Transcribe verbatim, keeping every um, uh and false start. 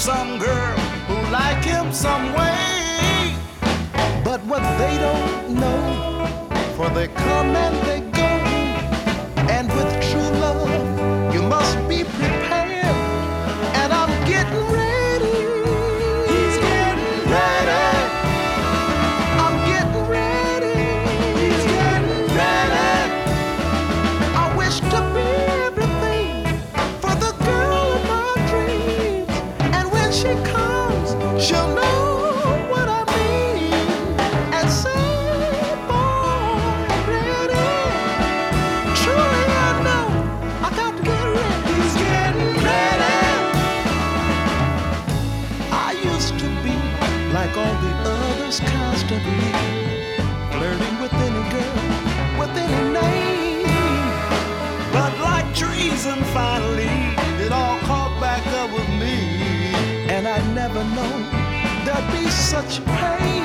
some girl who like him some way. But what they don't know, for they come and they go, and with true love you must be prepared. And I'm getting ready. He's getting ready. I'm getting ready. He's getting ready. I wish to be everything for the girl of my dreams. And when she comes, she'll know what I mean. And say, boy, ready. Truly I know I got to get ready. He's getting ready. I used to be like all the others, constantly flirting with any girl, with any name. But like treason, finally, it all caught back up with me. And I never know there'd be such pain.